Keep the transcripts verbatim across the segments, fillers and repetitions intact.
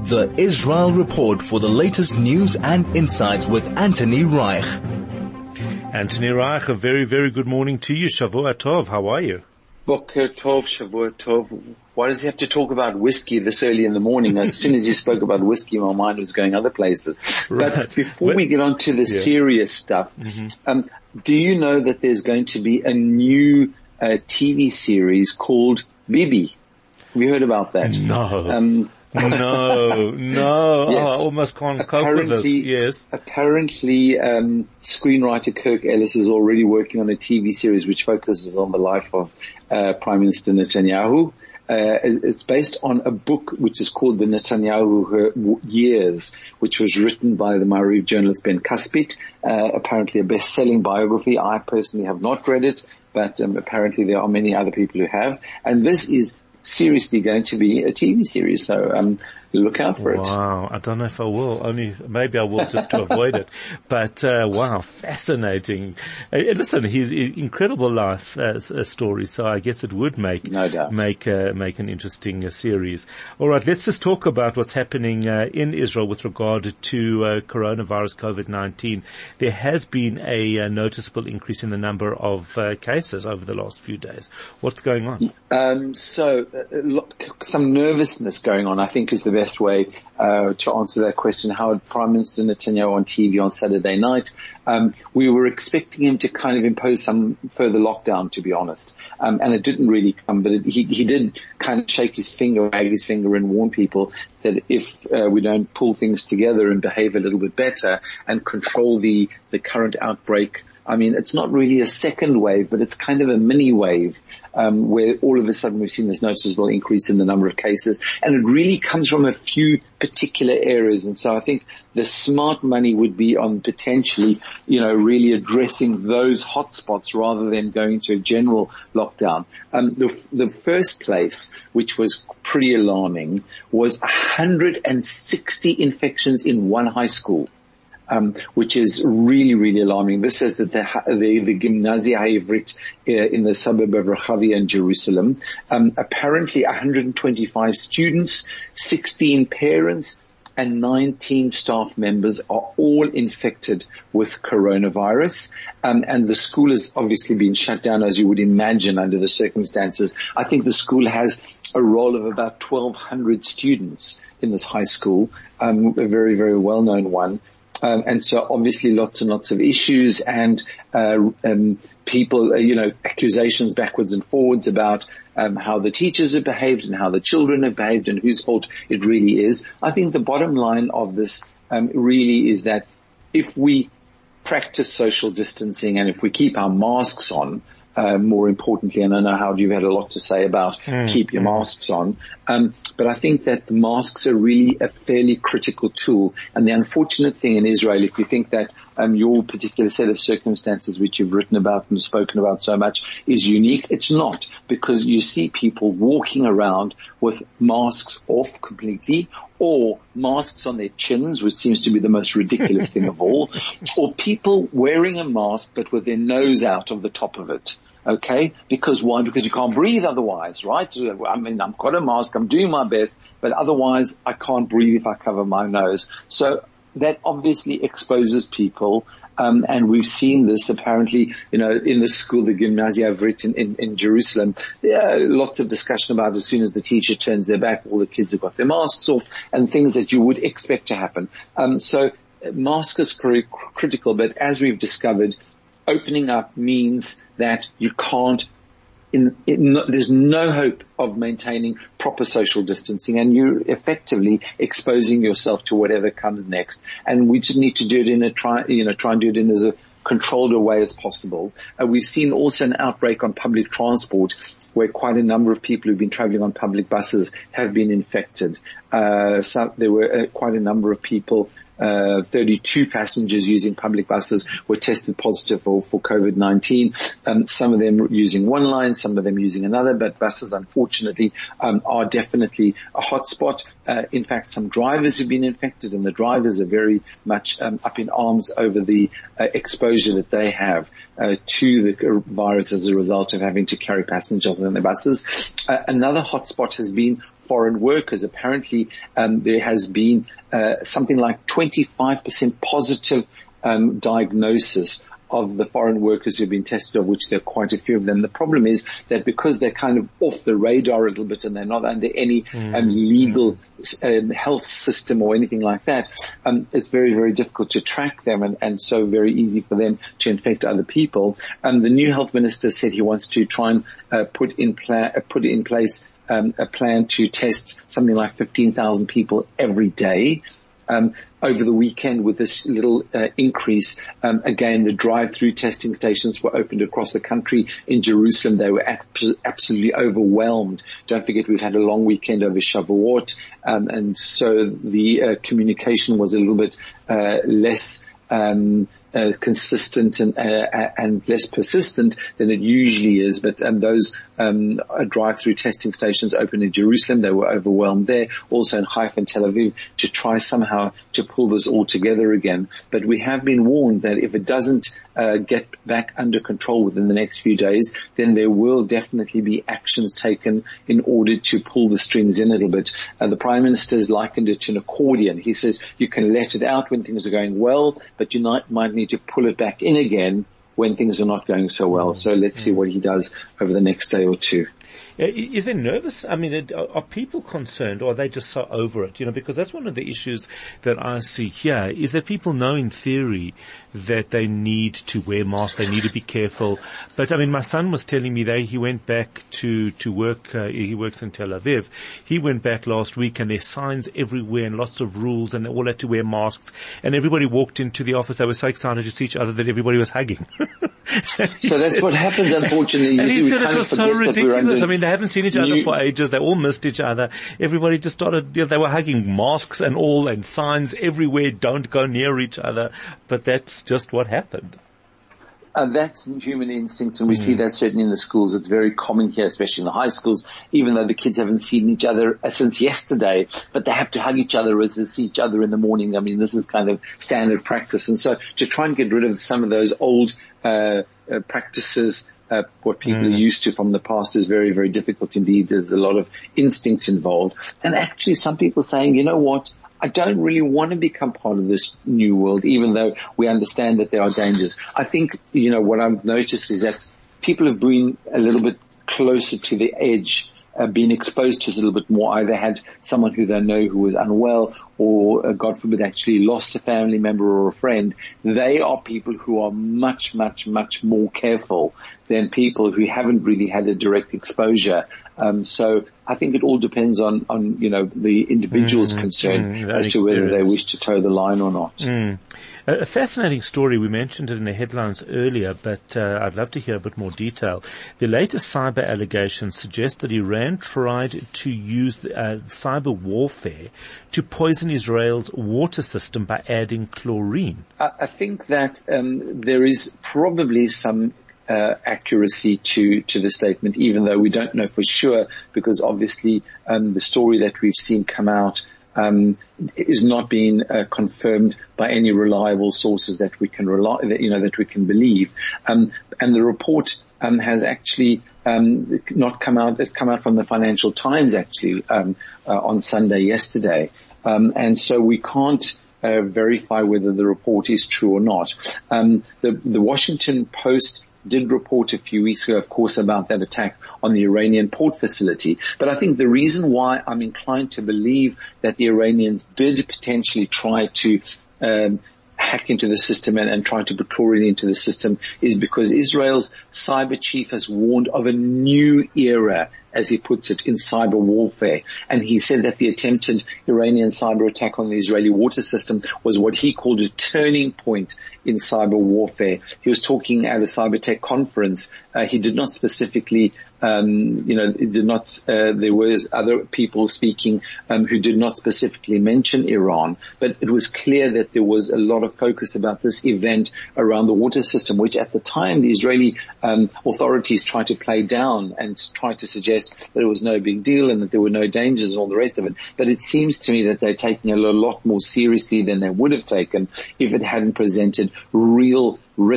The Israel Report for the latest news and insights with Anthony Reich. Anthony Reich, a very, very good morning to you. Shavua Tov, how are you? Boker Tov, Shavua Tov. Why does he have to talk about whiskey this early in the morning? As soon as you spoke about whiskey, my mind was going other places. Right. But before well, we get on to the yeah. serious stuff, mm-hmm. um, do you know that there's going to be a new uh, T V series called Bibi? Have you heard about that? No. Um, no, no, yes. oh, I almost can't cope with this. Yes. Apparently, um, screenwriter Kirk Ellis is already working on a T V series which focuses on the life of uh, Prime Minister Netanyahu. Uh, it's based on a book which is called The Netanyahu Years, which was written by the Ma'ariv journalist Ben Caspit. Uh, apparently a best-selling biography. I personally have not read it, but um, apparently there are many other people who have. And this is seriously going to be a T V series, so um, look out for wow. it. Wow, I don't know if I will. Only maybe I will just to avoid it. But uh, wow, fascinating. Uh, listen, his incredible life uh, story. So I guess it would make no doubt. make uh, make an interesting uh, series. All right, let's just talk about what's happening uh, in Israel with regard to uh, coronavirus, COVID nineteen. There has been a uh, noticeable increase in the number of uh, cases over the last few days. What's going on? Um, so uh, some nervousness going on, I think, is the best way uh, to answer that question. How had Prime Minister Netanyahu on T V on Saturday night? Um, we were expecting him to kind of impose some further lockdown, to be honest, um, and it didn't really come. But it, he, he did kind of shake his finger, wag his finger, and warn people that if uh, we don't pull things together and behave a little bit better and control the the current outbreak. I mean, it's not really a second wave, but it's kind of a mini wave, um, where all of a sudden we've seen this noticeable increase in the number of cases. And it really comes from a few particular areas. And so I think the smart money would be on potentially, you know, really addressing those hotspots rather than going to a general lockdown. Um, the, the first place, which was pretty alarming, was one hundred sixty infections in one high school. Um, which is really, really alarming. This says that the, the, the Gimnazia Ha'ivrit uh, in the suburb of Rehavia in Jerusalem, um, apparently one hundred twenty-five students, sixteen parents, and nineteen staff members are all infected with coronavirus. Um, and the school has obviously been shut down, as you would imagine, under the circumstances. I think the school has a roll of about twelve hundred students in this high school, um, a very, very well-known one. Um, and so obviously lots and lots of issues and, uh, um, people, uh, you know, accusations backwards and forwards about, um, how the teachers have behaved and how the children have behaved and whose fault it really is. I think the bottom line of this, um, really is that if we practice social distancing and if we keep our masks on, Uh, more importantly, and I know, Howard, you've had a lot to say about mm, keep your mm. masks on, um, but I think that the masks are really a fairly critical tool. And the unfortunate thing in Israel, if you think that um, your particular set of circumstances, which you've written about and spoken about so much, is unique, it's not, because you see people walking around with masks off completely, or masks on their chins, which seems to be the most ridiculous thing of all, or people wearing a mask but with their nose out of the top of it. Okay? Because why? Because you can't breathe otherwise, right? I mean, I've got a mask, I'm doing my best, but otherwise I can't breathe if I cover my nose. So that obviously exposes people. Um, and we've seen this apparently, you know, in the school, the Gymnasia Ha'ivrit in, in, in Jerusalem. There are lots of discussion about as soon as the teacher turns their back, all the kids have got their masks off and things that you would expect to happen. Um, so mask is cr- critical, but as we've discovered, opening up means that you can't In, in, there's no hope of maintaining proper social distancing, and you're effectively exposing yourself to whatever comes next. And we just need to do it in a try, you know, try and do it in as a controlled a way as possible. Uh, we've seen also an outbreak on public transport where quite a number of people who've been traveling on public buses have been infected. Uh, so there were uh, quite a number of people Uh, thirty-two passengers using public buses were tested positive for, for COVID nineteen. Um, some of them using one line, some of them using another, but buses unfortunately um, are definitely a hotspot. Uh, in fact, some drivers have been infected, and the drivers are very much um, up in arms over the uh, exposure that they have uh, to the virus as a result of having to carry passengers on their buses. Uh, another hotspot has been foreign workers. Apparently, um, there has been uh, something like twenty-five percent positive um, diagnosis of the foreign workers who've been tested, of which there are quite a few of them. The problem is that because they're kind of off the radar a little bit and they're not under any mm. um, legal um, health system or anything like that, um, it's very, very difficult to track them and, and so very easy for them to infect other people. Um, the new health minister said he wants to try and uh, put in pla- uh, put in place um, a plan to test something like fifteen thousand people every day. Um, over the weekend with this little uh, increase, um, again, the drive-through testing stations were opened across the country. In Jerusalem, they were ap- absolutely overwhelmed. Don't forget, we've had a long weekend over Shavuot, um, and so the uh, communication was a little bit uh, less um Uh, consistent and uh, and less persistent than it usually is. But um, those um, drive-through testing stations opened in Jerusalem. They were overwhelmed there. Also in Haifa and Tel Aviv, to try somehow to pull this all together again. But we have been warned that if it doesn't uh, get back under control within the next few days, then there will definitely be actions taken in order to pull the strings in a little bit. Uh, the Prime Minister has likened it to an accordion. He says you can let it out when things are going well, but you might, might need to pull it back in again when things are not going so well. So let's see what he does over the next day or two. Is there nervous? I mean, are people concerned, or are they just so over it? You know, because that's one of the issues that I see here, is that people know in theory that they need to wear masks, they need to be careful. But I mean, my son was telling me that he went back to, to work, uh, he works in Tel Aviv. He went back last week and there's signs everywhere and lots of rules and they all had to wear masks. And everybody walked into the office, they were so excited to see each other that everybody was hugging. So that's what happens, unfortunately. You and see, he we said kind it of was so ridiculous. I mean, they haven't seen each other new... for ages. They all missed each other. Everybody just started, you know, they were hugging, masks and all, and signs everywhere, don't go near each other. But that's just what happened. Uh, that's human instinct, and we mm. see that certainly in the schools. It's very common here, especially in the high schools, even though the kids haven't seen each other since yesterday, but they have to hug each other as they see each other in the morning. I mean, this is kind of standard practice. And so to try and get rid of some of those old uh, uh practices, uh, what people mm. are used to from the past, is very, very difficult indeed. There's a lot of instinct involved. And actually some people saying, you know what, I don't really want to become part of this new world, even though we understand that there are dangers. I think, you know, what I've noticed is that people have been a little bit closer to the edge, uh, been exposed to it a little bit more, either had someone who they know who was unwell or, uh, God forbid, actually lost a family member or a friend. They are people who are much, much, much more careful than people who haven't really had a direct exposure. Um, so I think it all depends on, on, you know, the individual's mm, concern mm, as to whether they wish to toe the line or not. Mm. A fascinating story. We mentioned it in the headlines earlier, but uh, I'd love to hear a bit more detail. The latest cyber allegations suggest that Iran tried to use uh, cyber warfare to poison Israel's water system by adding chlorine. I, I think that um, there is probably some Uh, accuracy to, to the statement, even though we don't know for sure, because obviously um, the story that we've seen come out um, is not being uh, confirmed by any reliable sources that we can rely, that, you know, that we can believe. Um, and the report um, has actually um, not come out. It's come out from the Financial Times actually um, uh, on Sunday yesterday, um, and so we can't uh, verify whether the report is true or not. Um, the, the Washington Post did report a few weeks ago, of course, about that attack on the Iranian port facility. But I think the reason why I'm inclined to believe that the Iranians did potentially try to um, hack into the system and, and try to put chlorine into the system is because Israel's cyber chief has warned of a new era, as he puts it, in cyber warfare. And he said that the attempted Iranian cyber attack on the Israeli water system was what he called a turning point in cyber warfare. He was talking at a cyber tech conference. Uh, he did not specifically, um, you know, did not, uh, there were other people speaking, um, who did not specifically mention Iran, but it was clear that there was a lot of focus about this event around the water system, which at the time the Israeli, um, authorities tried to play down and tried to suggest that it was no big deal and that there were no dangers and all the rest of it. But it seems to me that they're taking it a lot more seriously than they would have taken if it hadn't presented real risk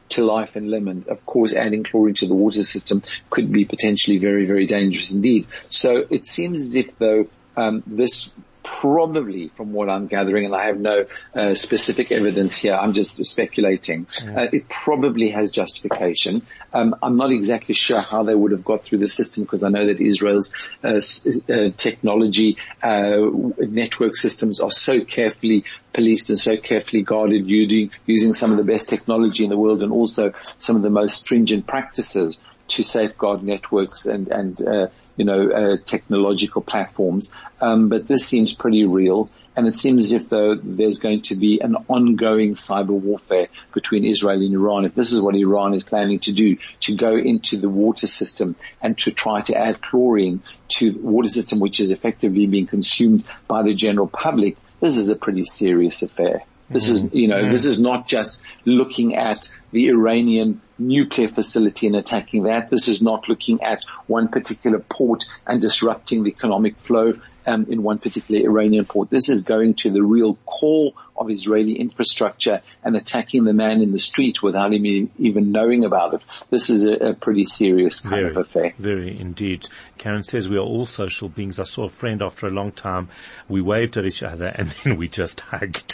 to life and limb. And of course, adding chlorine to the water system could be potentially very, very dangerous indeed. So it seems as if though, um, this probably, from what I'm gathering, and I have no uh, specific evidence here, I'm just speculating, yeah. uh, it probably has justification. Um, I'm not exactly sure how they would have got through the system, because I know that Israel's uh, uh, technology uh, network systems are so carefully policed and so carefully guarded, using, using some of the best technology in the world and also some of the most stringent practices to safeguard networks and, and uh, you know, uh, technological platforms. Um, but this seems pretty real. And it seems as if though there's going to be an ongoing cyber warfare between Israel and Iran. If this is what Iran is planning to do, to go into the water system and to try to add chlorine to the water system, which is effectively being consumed by the general public, this is a pretty serious affair. This is, you know, this is not just looking at the Iranian nuclear facility and attacking that. This is not looking at one particular port and disrupting the economic flow um, in one particular Iranian port. This is going to the real core of Israeli infrastructure and attacking the man in the street without him even knowing about it. This is a, a pretty serious kind very, of affair. Very indeed. Karen says we are all social beings. I saw a friend after a long time. We waved at each other and then we just hugged.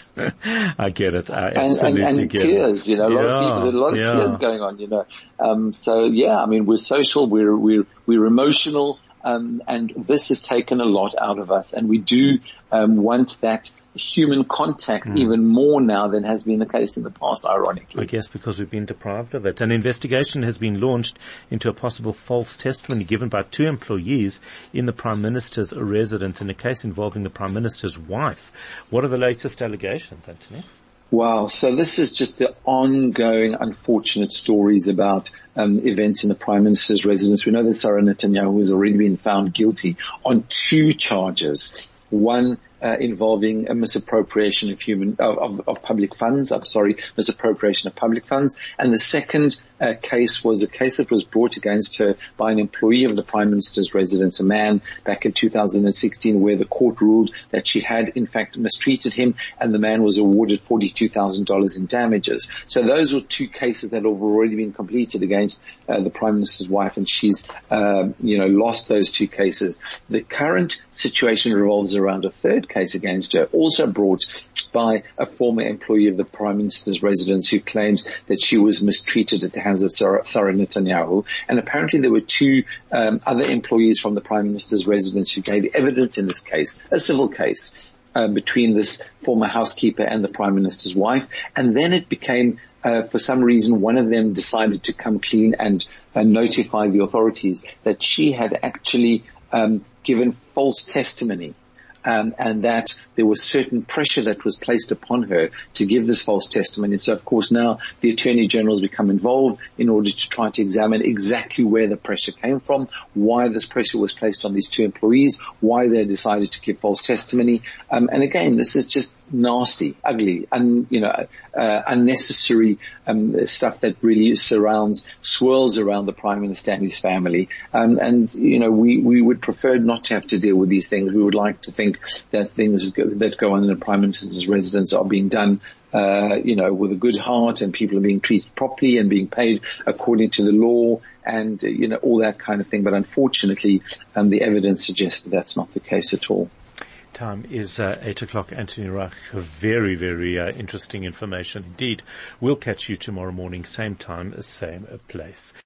I get it. I and, absolutely and, and get tears, it. you know, a lot yeah, of people, there's a lot yeah. of tears going on, you know. Um, so yeah, I mean, we're social, we're, we're, we're emotional, um, and this has taken a lot out of us. And we do, um, want that human contact mm. even more now than has been the case in the past, ironically. I guess because we've been deprived of it. An investigation has been launched into a possible false testimony given by two employees in the Prime Minister's residence in a case involving the Prime Minister's wife. What are the latest allegations, Anthony? Wow. So this is just the ongoing unfortunate stories about um, events in the Prime Minister's residence. We know that Sarah Netanyahu has already been found guilty on two charges. One Uh, involving a misappropriation of human of, of, of public funds. I'm sorry, misappropriation of public funds. And the second uh, case was a case that was brought against her by an employee of the Prime Minister's residence, a man, back in two thousand sixteen, where the court ruled that she had in fact mistreated him, and the man was awarded forty-two thousand dollars in damages. So those were two cases that have already been completed against uh, the Prime Minister's wife, and she's uh, you know lost those two cases. The current situation revolves around a third case against her, also brought by a former employee of the Prime Minister's residence who claims that she was mistreated at the hands of Sarah, Sarah Netanyahu. And apparently there were two um, other employees from the Prime Minister's residence who gave evidence in this case, a civil case, uh, between this former housekeeper and the Prime Minister's wife. And then it became Uh, for some reason, one of them decided to come clean and uh, notify the authorities that she had actually um, given false testimony. Um, and that there was certain pressure that was placed upon her to give this false testimony. So, of course, now the Attorney General has become involved in order to try to examine exactly where the pressure came from, why this pressure was placed on these two employees, why they decided to give false testimony. Um, and again, this is just nasty, ugly, un, you know, uh, unnecessary um, stuff that really surrounds, swirls around the Prime Minister and his family. Um, and, you know, we, we would prefer not to have to deal with these things. We would like to think that things that go on in the Prime Minister's residence are being done, uh, you know, with a good heart, and people are being treated properly and being paid according to the law, and, uh, you know, all that kind of thing. But unfortunately, um, the evidence suggests that that's not the case at all. Time is uh, eight o'clock. Anthony Reich, very, very uh, interesting information indeed. We'll catch you tomorrow morning, same time, same place.